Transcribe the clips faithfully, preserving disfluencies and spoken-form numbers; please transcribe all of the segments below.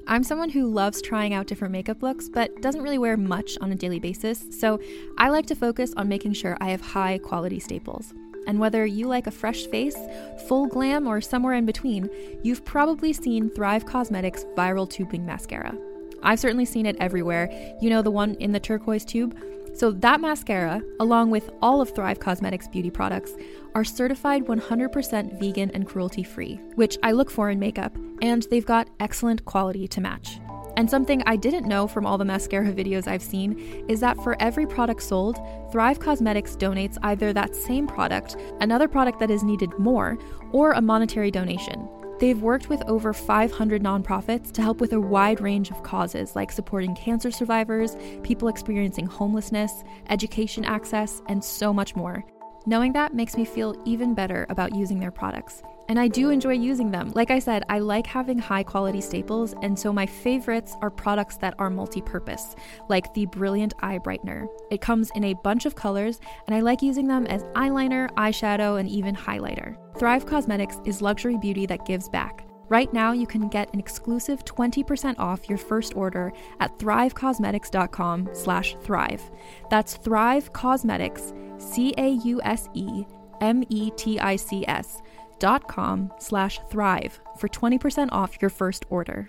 I'm someone who loves trying out different makeup looks, but doesn't really wear much on a daily basis, so I like to focus on making sure I have high quality staples. And whether you like a fresh face, full glam, or somewhere in between, you've probably seen Thrive Causemetics Viral Tubing Mascara. I've certainly seen it everywhere. You know, the one in the turquoise tube? So that mascara, along with all of Thrive Causemetics beauty products, are certified one hundred percent vegan and cruelty-free, which I look for in makeup, and they've got excellent quality to match. And something I didn't know from all the mascara videos I've seen is that for every product sold, Thrive Causemetics donates either that same product, another product that is needed more, or a monetary donation. They've worked with over five hundred nonprofits to help with a wide range of causes like supporting cancer survivors, people experiencing homelessness, education access, and so much more. Knowing that makes me feel even better about using their products. And I do enjoy using them. Like I said, I like having high quality staples, and so my favorites are products that are multi-purpose, like the Brilliant Eye Brightener. It comes in a bunch of colors, and I like using them as eyeliner, eyeshadow, and even highlighter. Thrive Causemetics is luxury beauty that gives back. Right now, you can get an exclusive twenty percent off your first order at thrivecausemetics.com slash thrive. That's Thrive Causemetics, C A U S E M E T I C S dot com slash thrive for twenty percent off your first order.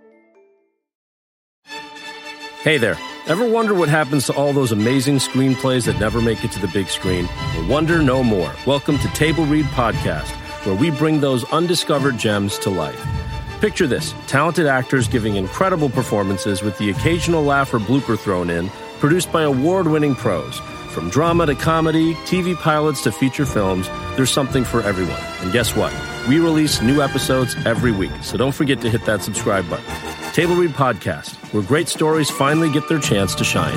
Hey there. Ever wonder what happens to all those amazing screenplays that never make it to the big screen? Well, wonder no more. Welcome to Table Read Podcast, where we bring those undiscovered gems to life. Picture this, talented actors giving incredible performances with the occasional laugh or blooper thrown in, produced by award-winning pros. From drama to comedy, T V pilots to feature films, there's something for everyone. And guess what? We release new episodes every week, so don't forget to hit that subscribe button. Table Read Podcast, where great stories finally get their chance to shine.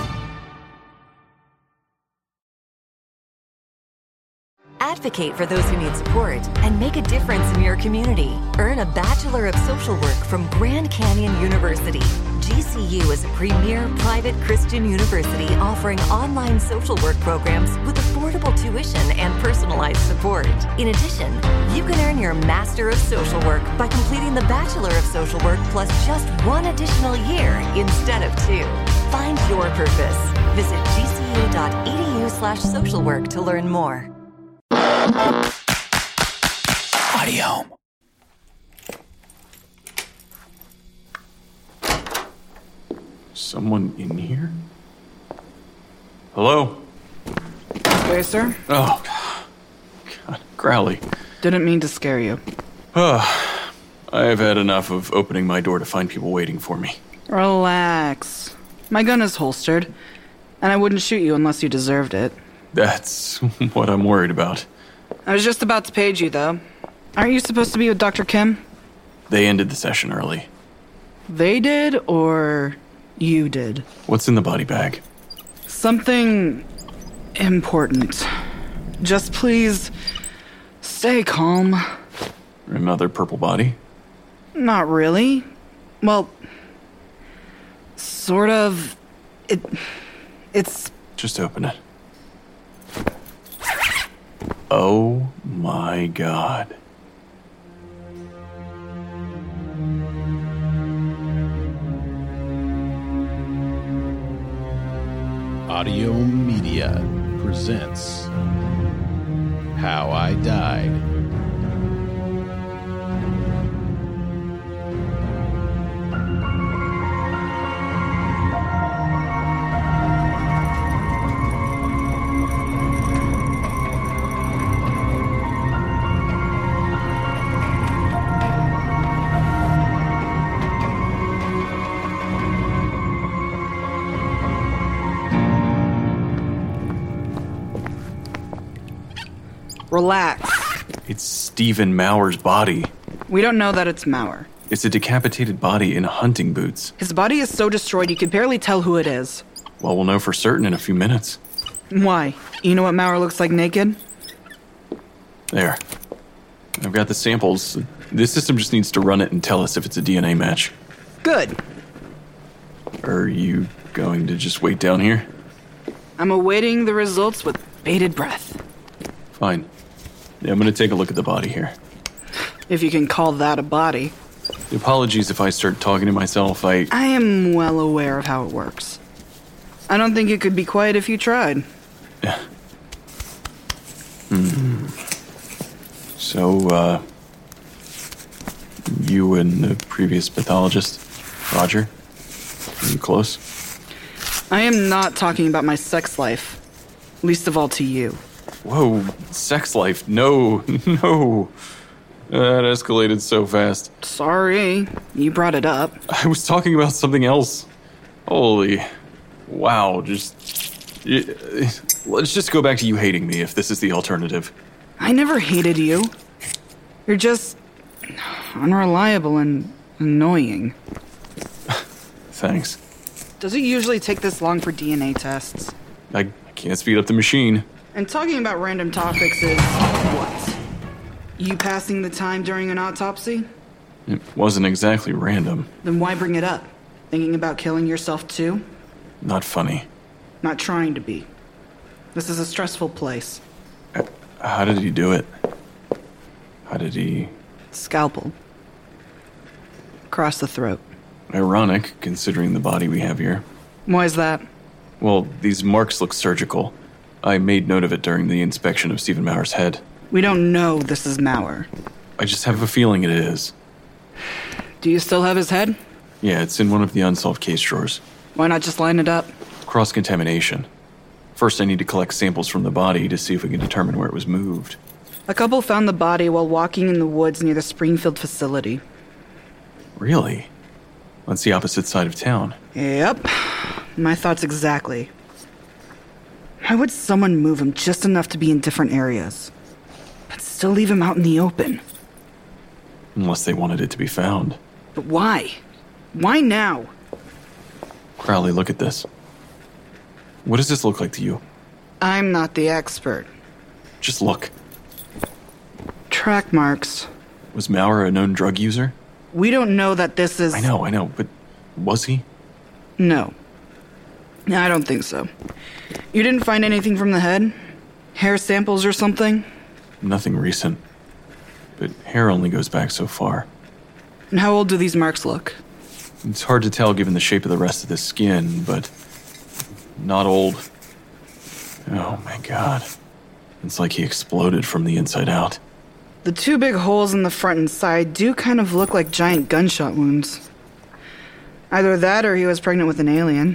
Advocate for those who need support and make a difference in your community. Earn a Bachelor of Social Work from Grand Canyon University. G C U is a premier private Christian university offering online social work programs with affordable tuition and personalized support. In addition, you can earn your Master of Social Work by completing the Bachelor of Social Work plus just one additional year instead of two. Find your purpose. Visit gcu.edu slash social work to learn more. Audio. Someone in here? Hello? Okay, sir? Oh, God, Crowley. Didn't mean to scare you. Oh, I've had enough of opening my door to find people waiting for me. Relax. My gun is holstered, and I wouldn't shoot you unless you deserved it. That's what I'm worried about. I was just about to page you, though. Aren't you supposed to be with Doctor Kim? They ended the session early. They did, or you did? What's in the body bag? Something important. Just please stay calm. Another purple body? Not really. Well, sort of. It. It's. Just open it. Oh my God. Audio Media presents How I Died. Relax. It's Stephen Mauer's body. We don't know that it's Mauer. It's a decapitated body in hunting boots. His body is so destroyed you can barely tell who it is. Well, we'll know for certain in a few minutes. Why? You know what Mauer looks like naked? There. I've got the samples. This system just needs to run it and tell us if it's a D N A match. Good. Are you going to just wait down here? I'm awaiting the results with bated breath. Fine. Yeah, I'm going to take a look at the body here. If you can call that a body. Apologies if I start talking to myself. I... I am well aware of how it works. I don't think it could be quiet if you tried. hmm. So, uh... you and the previous pathologist, Roger? Are you close? I am not talking about my sex life. Least of all to you. Whoa, sex life. No, no. That escalated so fast. Sorry, you brought it up. I was talking about something else. Holy... Wow, just... Let's just go back to you hating me if this is the alternative. I never hated you. You're just... unreliable and annoying. Thanks. Does it usually take this long for D N A tests? I can't speed up the machine. And talking about random topics is... what? You passing the time during an autopsy? It wasn't exactly random. Then why bring it up? Thinking about killing yourself too? Not funny. Not trying to be. This is a stressful place. Uh, how did he do it? How did he... Scalpel. Across the throat. Ironic, considering the body we have here. Why is that? Well, these marks look surgical. I made note of it during the inspection of Stephen Mauer's head. We don't know this is Mauer. I just have a feeling it is. Do you still have his head? Yeah, it's in one of the unsolved case drawers. Why not just line it up? Cross-contamination. First, I need to collect samples from the body to see if we can determine where it was moved. A couple found the body while walking in the woods near the Springfield facility. Really? That's the opposite side of town. Yep. My thoughts exactly. Why would someone move him just enough to be in different areas, but still leave him out in the open? Unless they wanted it to be found. But why? Why now? Crowley, look at this. What does this look like to you? I'm not the expert. Just look. Track marks. Was Mauer a known drug user? We don't know that this is... I know, I know, but was he? No. I don't think so. You didn't find anything from the head? Hair samples or something? Nothing recent. But hair only goes back so far. And how old do these marks look? It's hard to tell given the shape of the rest of the skin, but not old. Oh my god. It's like he exploded from the inside out. The two big holes in the front and side do kind of look like giant gunshot wounds. Either that or he was pregnant with an alien.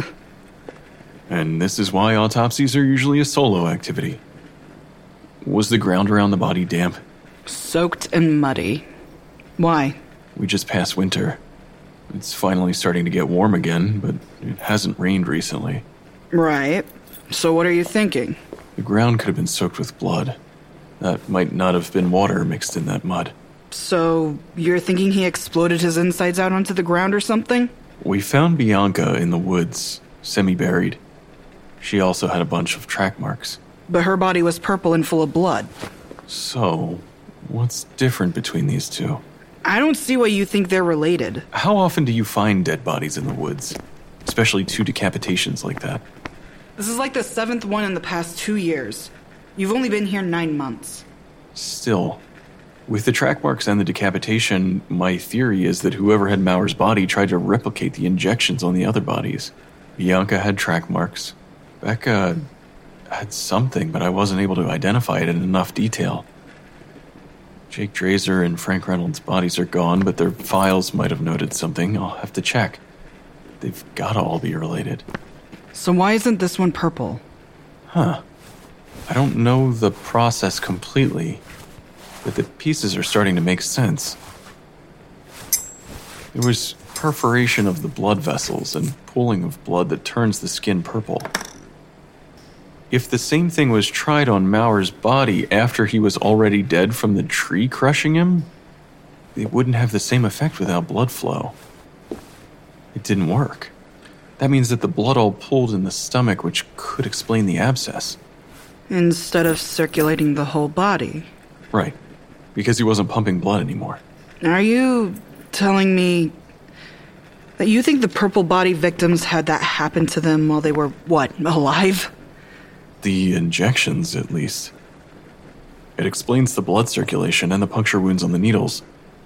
And this is why autopsies are usually a solo activity. Was the ground around the body damp? Soaked and muddy. Why? We just passed winter. It's finally starting to get warm again, but it hasn't rained recently. Right. So what are you thinking? The ground could have been soaked with blood. That might not have been water mixed in that mud. So you're thinking he exploded his insides out onto the ground or something? We found Bianca in the woods, semi-buried. She also had a bunch of track marks. But her body was purple and full of blood. So, what's different between these two? I don't see why you think they're related. How often do you find dead bodies in the woods? Especially two decapitations like that. This is like the seventh one in the past two years. You've only been here nine months. Still, with the track marks and the decapitation, my theory is that whoever had Mauer's body tried to replicate the injections on the other bodies. Bianca had track marks. Becca had something, but I wasn't able to identify it in enough detail. Jake Drazer and Frank Reynolds' bodies are gone, but their files might have noted something. I'll have to check. They've gotta all be related. So why isn't this one purple? Huh. I don't know the process completely, but the pieces are starting to make sense. There was perforation of the blood vessels and pooling of blood that turns the skin purple. If the same thing was tried on Mauer's body after he was already dead from the tree crushing him, it wouldn't have the same effect without blood flow. It didn't work. That means that the blood all pooled in the stomach, which could explain the abscess. Instead of circulating the whole body. Right. Because he wasn't pumping blood anymore. Are you telling me that you think the purple body victims had that happen to them while they were, what, alive? The injections, at least. It explains the blood circulation and the puncture wounds on the needles.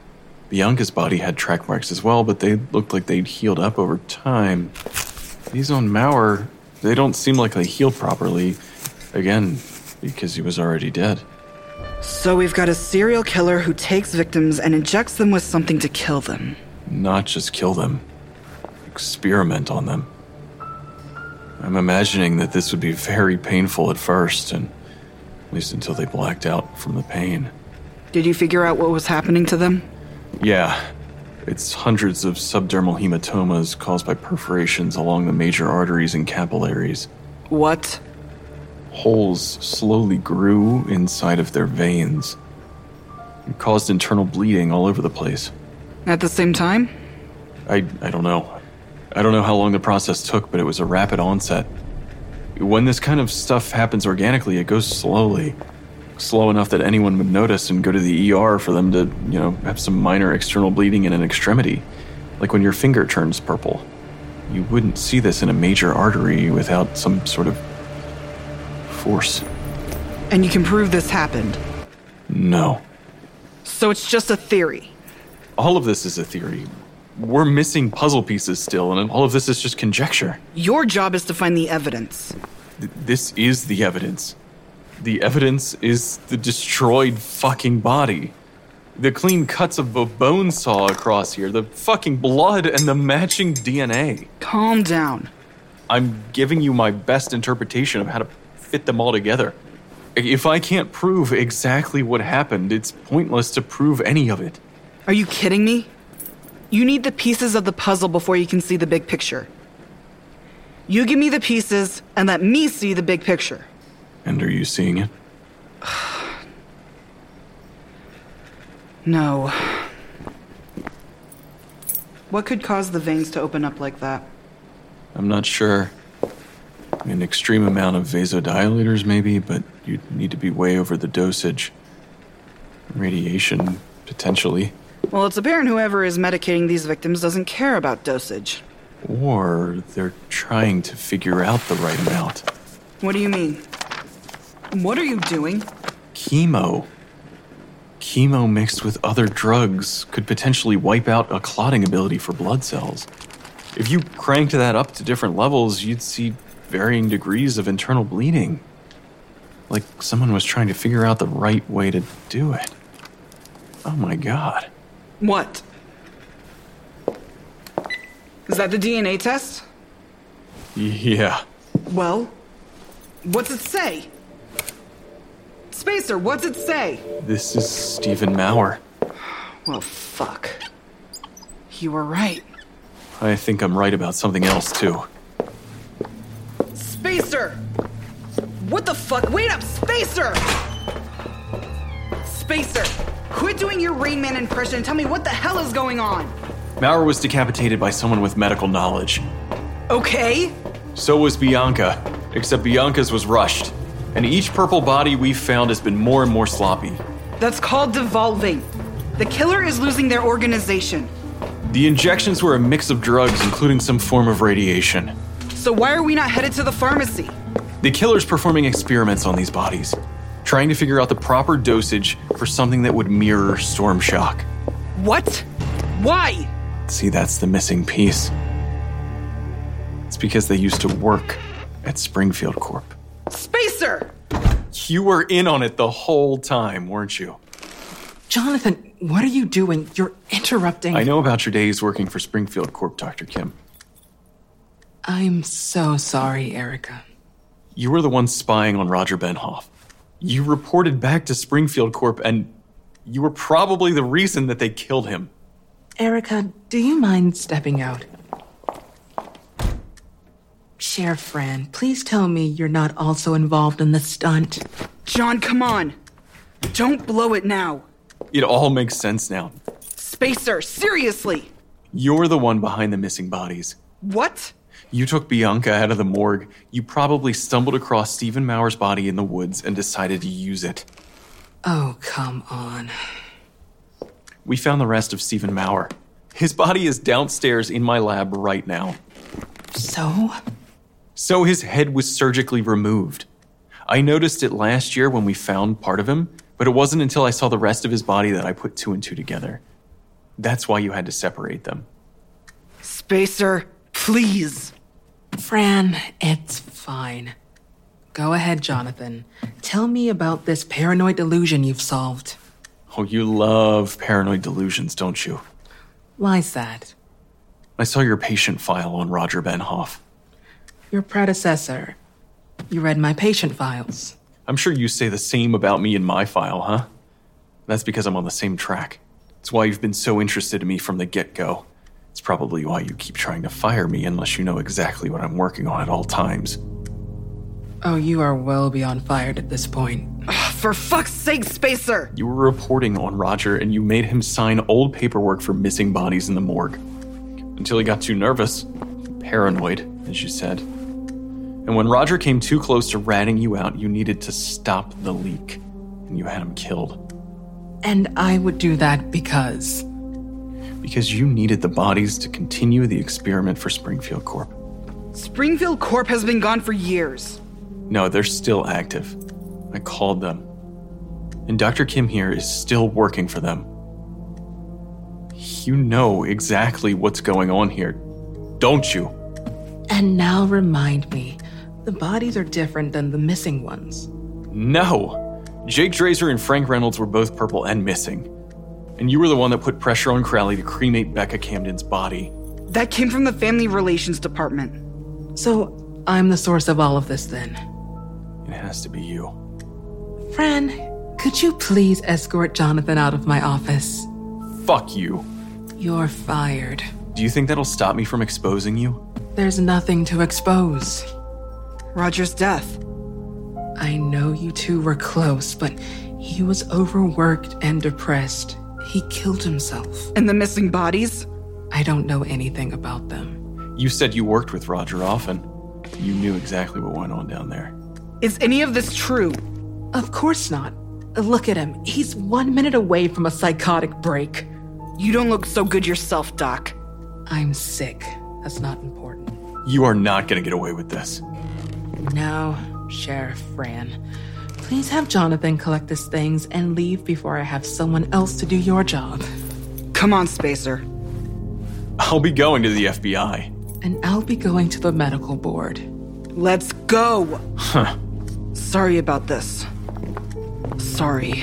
Bianca's body had track marks as well, but they looked like they'd healed up over time. These on Mauer, they don't seem like they healed properly. Again, because he was already dead. So we've got a serial killer who takes victims and injects them with something to kill them. Not just kill them. Experiment on them. I'm imagining that this would be very painful at first, and at least until they blacked out from the pain. Did you figure out what was happening to them? Yeah. It's hundreds of subdermal hematomas caused by perforations along the major arteries and capillaries. What? Holes slowly grew inside of their veins. It caused internal bleeding all over the place. At the same time? I, I don't know. I don't know how long the process took, but it was a rapid onset. When this kind of stuff happens organically, it goes slowly. Slow enough that anyone would notice and go to the E R for them to, you know, have some minor external bleeding in an extremity. Like when your finger turns purple. You wouldn't see this in a major artery without some sort of force. And you can prove this happened? No. So it's just a theory? All of this is a theory. We're missing puzzle pieces still, and all of this is just conjecture. Your job is to find the evidence. Th- this is the evidence. The evidence is the destroyed fucking body. The clean cuts of a bone saw across here, the fucking blood, and the matching D N A. Calm down. I'm giving you my best interpretation of how to fit them all together. If I can't prove exactly what happened, it's pointless to prove any of it. Are you kidding me? You need the pieces of the puzzle before you can see the big picture. You give me the pieces and let me see the big picture. And are you seeing it? No. What could cause the veins to open up like that? I'm not sure. An extreme amount of vasodilators maybe, but you'd need to be way over the dosage. Radiation, potentially. Well, it's apparent whoever is medicating these victims doesn't care about dosage. Or they're trying to figure out the right amount. What do you mean? What are you doing? Chemo. Chemo mixed with other drugs could potentially wipe out a clotting ability for blood cells. If you cranked that up to different levels, you'd see varying degrees of internal bleeding. Like someone was trying to figure out the right way to do it. Oh my god. What? Is that the D N A test? Yeah. Well, what's it say? Spacer, what's it say? This is Stephen Mauer. Well, fuck. You were right. I think I'm right about something else, too. Spacer! What the fuck? Wait up, Spacer! Spacer, quit doing your Rain Man impression and tell me what the hell is going on. Mauer was decapitated by someone with medical knowledge. Okay. So was Bianca, except Bianca's was rushed. And each purple body we've found has been more and more sloppy. That's called devolving. The killer is losing their organization. The injections were a mix of drugs, including some form of radiation. So why are we not headed to the pharmacy? The killer's performing experiments on these bodies, trying to figure out the proper dosage for something that would mirror storm shock. What? Why? See, that's the missing piece. It's because they used to work at Springfield Corp. Spacer! You were in on it the whole time, weren't you? Jonathan, what are you doing? You're interrupting. I know about your days working for Springfield Corp, Doctor Kim. I'm so sorry, Erica. You were the one spying on Roger Benhoff. You reported back to Springfield Corp, and you were probably the reason that they killed him. Erica, do you mind stepping out? Sheriff Fran, please tell me you're not also involved in the stunt. John, come on. Don't blow it now. It all makes sense now. Spacer, seriously. You're the one behind the missing bodies. What? You took Bianca out of the morgue. You probably stumbled across Stephen Mauer's body in the woods and decided to use it. Oh, come on. We found the rest of Stephen Mauer. His body is downstairs in my lab right now. So? So his head was surgically removed. I noticed it last year when we found part of him, but it wasn't until I saw the rest of his body that I put two and two together. That's why you had to separate them. Spacer, please. Fran, it's fine. Go ahead, Jonathan. Tell me about this paranoid delusion you've solved. Oh, you love paranoid delusions, don't you? Why's that? I saw your patient file on Roger Benhoff. Your predecessor. You read my patient files. I'm sure you say the same about me in my file, huh? That's because I'm on the same track. It's why you've been so interested in me from the get-go. It's probably why you keep trying to fire me unless you know exactly what I'm working on at all times. Oh, you are well beyond fired at this point. Ugh, for fuck's sake, Spacer! You were reporting on Roger and you made him sign old paperwork for missing bodies in the morgue. Until he got too nervous. Paranoid, as you said. And when Roger came too close to ratting you out, you needed to stop the leak. And you had him killed. And I would do that because... Because you needed the bodies to continue the experiment for Springfield Corp. Springfield Corp has been gone for years. No, they're still active. I called them. And Doctor Kim here is still working for them. You know exactly what's going on here, don't you? And now remind me, the bodies are different than the missing ones. No! Jake Drazer and Frank Reynolds were both purple and missing. And you were the one that put pressure on Crowley to cremate Becca Camden's body. That came from the Family Relations Department. So, I'm the source of all of this then? It has to be you. Fran, could you please escort Jonathan out of my office? Fuck you. You're fired. Do you think that'll stop me from exposing you? There's nothing to expose. Roger's death. I know you two were close, but he was overworked and depressed. He killed himself. And the missing bodies? I don't know anything about them. You said you worked with Roger often. You knew exactly what went on down there. Is any of this true? Of course not. Look at him. He's one minute away from a psychotic break. You don't look so good yourself, Doc. I'm sick. That's not important. You are not gonna get away with this. Now, Sheriff Fran, please have Jonathan collect his things and leave before I have someone else to do your job. Come on, Spacer. I'll be going to the F B I. And I'll be going to the medical board. Let's go! Huh. Sorry about this. Sorry.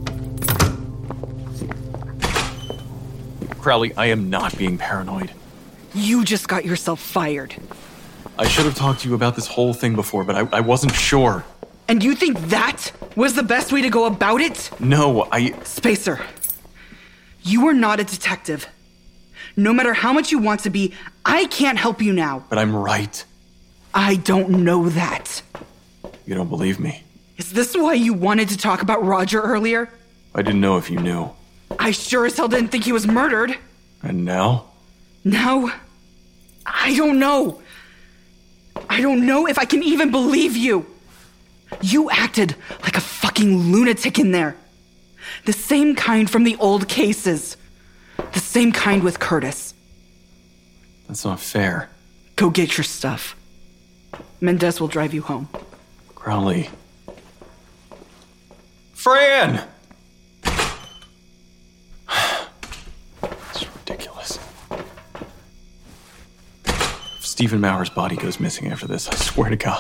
Crowley, I am not being paranoid. You just got yourself fired. I should have talked to you about this whole thing before, but I, I wasn't sure. And you think that was the best way to go about it? No, I... Spacer, you are not a detective. No matter how much you want to be, I can't help you now. But I'm right. I don't know that. You don't believe me. Is this why you wanted to talk about Roger earlier? I didn't know if you knew. I sure as hell didn't think he was murdered. And now? Now? I don't know. I don't know if I can even believe you. You acted like a fucking lunatic in there. The same kind from the old cases. The same kind with Curtis. That's not fair. Go get your stuff. Mendez will drive you home. Crowley. Fran! It's ridiculous. If Stephen Mauer's body goes missing after this, I swear to God.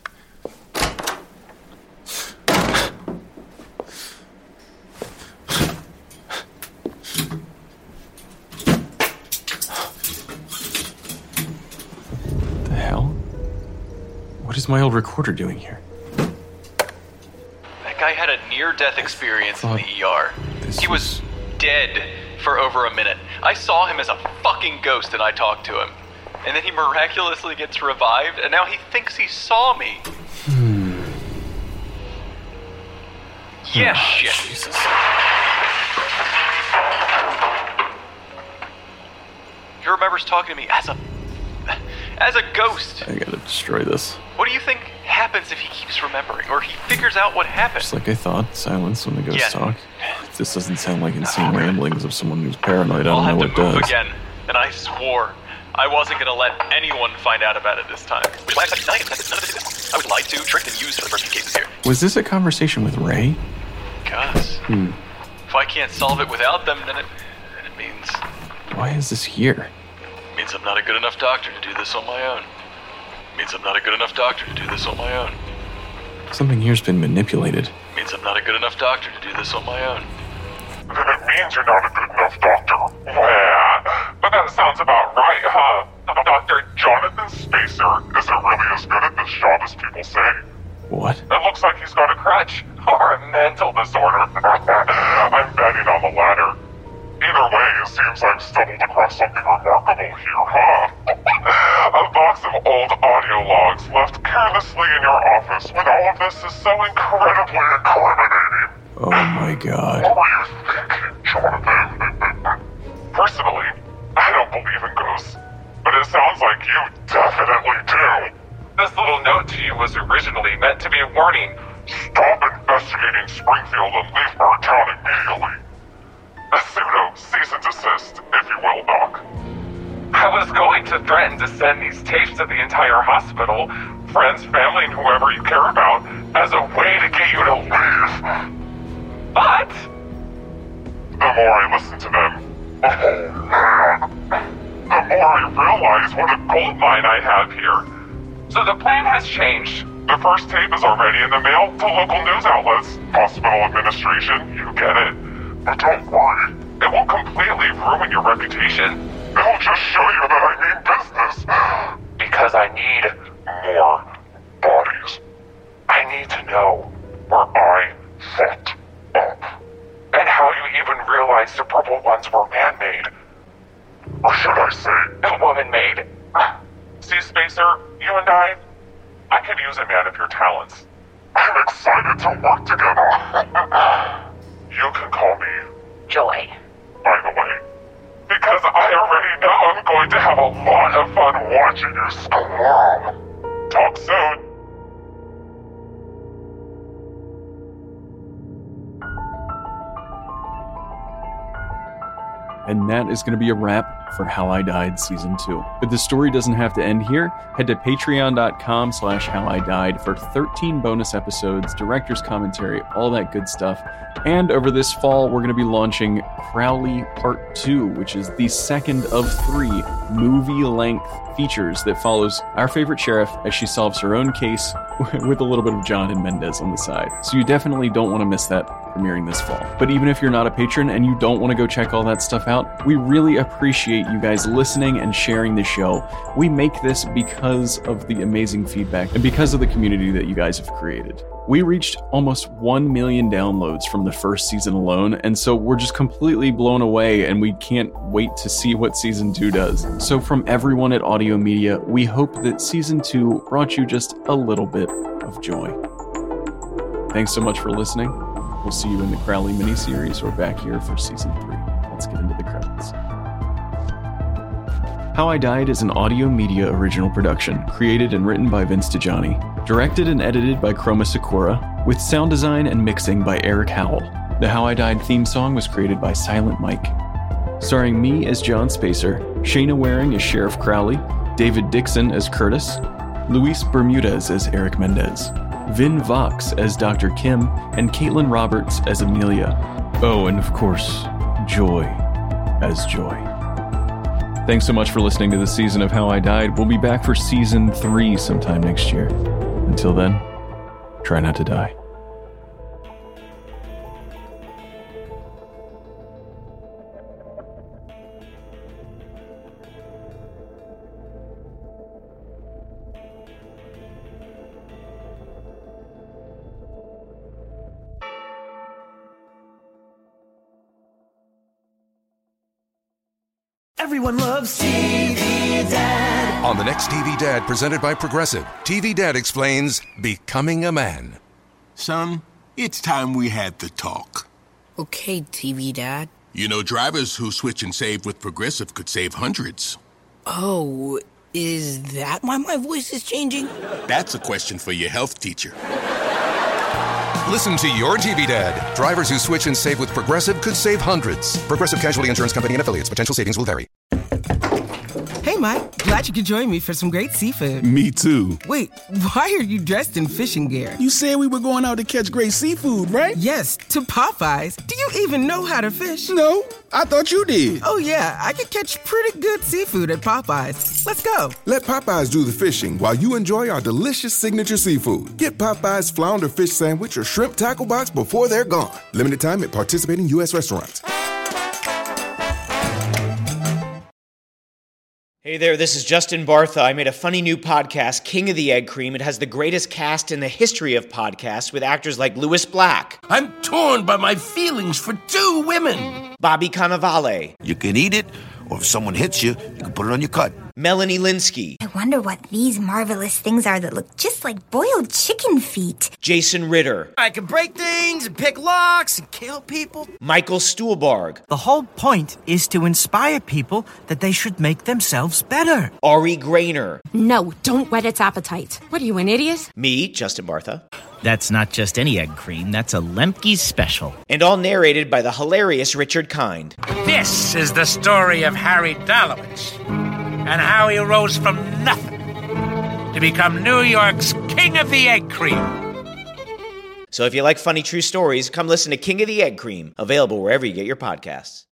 The hell? What is my old recorder doing here? That guy had a near-death experience in the E R. This He was dead for over a minute. I saw him as a fucking ghost and I talked to him. And then he miraculously gets revived, and now he thinks he saw me. Hmm. Yeah, Oh, shit. Jesus. He remembers talking to me as a... as a ghost. I gotta destroy this. What do you think happens if he keeps remembering, or he figures out what happened? Just like I thought, silence when the ghosts Yeah. talk. If this doesn't sound like insane ramblings of someone who's paranoid, I I'll don't have know to what move does. again, and I swore I wasn't gonna let anyone find out about it this time. Which is why I'm denying that none of this. I was lied to, tricked, and used for the first few cases here. Was this a conversation with Ray? Cuz, Hmm. if I can't solve it without them, then it, then it means Why is this here? Means I'm not a good enough doctor to do this on my own. Means I'm not a good enough doctor to do this on my own. Something here's been manipulated. Means I'm not a good enough doctor to do this on my own. Then it means you're not a good enough doctor. Well, but that sounds about right, huh? Doctor Jonathan Spacer isn't really as good at this job as people say. What? It looks like he's got a crutch or a mental disorder. I'm betting on the latter. Either way, it seems I've stumbled across something remarkable here, huh? A box of old audio logs left carelessly in your office when all of this is so incredibly incriminating. Oh my god. What were you thinking, Jonathan? Personally, I don't believe in ghosts, but it sounds like you definitely do. This little note to you was originally meant to be a warning. Stop investigating Springfield and leave our town immediately. A pseudo cease and desist, if you will, Doc. I was going to threaten to send these tapes to the entire hospital, friends, family, and whoever you care about, as a way to get you to leave. But the more I listen to them, oh man, the more I realize what a gold mine I have here. So the plan has changed. The first tape is already in the mail to local news outlets, hospital administration, you get it. But don't worry, it won't completely ruin your reputation. It'll just show you that I mean business. Because I need more bodies. I need to know where I fucked up. And how you even realized the purple ones were man-made. Or should I say, woman-made. See, Spacer, you and I, I could use a man of your talents. I'm excited to work together. You can call me Joy. By the way, because I already know I'm going to have a lot of fun watching you squirm. Talk soon. And that is going to be a wrap for How I Died Season two. But the story doesn't have to end here. Head to patreon.com slash how I died for thirteen bonus episodes, director's commentary, all that good stuff. And over this fall, we're going to be launching Crowley Part two, which is the second of three movie-length features that follows our favorite sheriff as she solves her own case with a little bit of John and Mendez on the side. So you definitely don't want to miss that premiering this fall. But even if you're not a patron and you don't want to go check all that stuff out, we really appreciate you guys listening and sharing the show. We make this because of the amazing feedback and because of the community that you guys have created. We reached almost one million downloads from the first season alone, and so we're just completely blown away and we can't wait to see what season two does. So from everyone at Audio Media, we hope that season two brought you just a little bit of joy. Thanks so much for listening. We'll see you in the Crowley miniseries or back here for season three. Let's get into the credits. How I Died is an Audio Media original production, created and written by Vince DiGianni, directed and edited by Chroma Sakura, with sound design and mixing by Eric Howell. The How I Died theme song was created by Silent Mike. Starring me as John Spacer, Shayna Waring as Sheriff Crowley, David Dixon as Curtis, Luis Bermudez as Eric Mendez, Vin Vox as Doctor Kim, and Caitlin Roberts as Amelia. Oh, and of course, Joy as Joy. Thanks so much for listening to this season of How I Died. We'll be back for season three sometime next year. Until then, try not to die. Everyone loves T V Dad. On the next T V Dad, presented by Progressive, T V Dad explains Becoming a Man. Son, it's time we had the talk. Okay, T V Dad. You know, drivers who switch and save with Progressive could save hundreds. Oh, is that why my voice is changing? That's a question for your health teacher. Listen to your T V Dad. Drivers who switch and save with Progressive could save hundreds. Progressive Casualty Insurance Company and Affiliates. Potential savings will vary. Hey, Mike. Glad you could join me for some great seafood. Me too. Wait, why are you dressed in fishing gear? You said we were going out to catch great seafood, right? Yes, to Popeyes. Do you even know how to fish? No, I thought you did. Oh, yeah, I can catch pretty good seafood at Popeyes. Let's go. Let Popeyes do the fishing while you enjoy our delicious signature seafood. Get Popeyes Flounder Fish Sandwich or Shrimp Tackle Box before they're gone. Limited time at participating U S restaurants. Hey there, this is Justin Bartha. I made a funny new podcast, King of the Egg Cream. It has the greatest cast in the history of podcasts with actors like Louis Black. I'm torn by my feelings for two women. Bobby Cannavale. You can eat it, or if someone hits you, you can put it on your cut. Melanie Linsky. I wonder what these marvelous things are that look just like boiled chicken feet. Jason Ritter. I can break things and pick locks and kill people. Michael Stuhlbarg. The whole point is to inspire people that they should make themselves better. Ari Grainer. No, don't whet its appetite. What are you, an idiot? Me, Justin Bartha. That's not just any egg cream, that's a Lemke's special. And all narrated by the hilarious Richard Kind. This is the story of Harry Dalowitz and how he rose from nothing to become New York's King of the Egg Cream. So if you like funny true stories, come listen to King of the Egg Cream, available wherever you get your podcasts.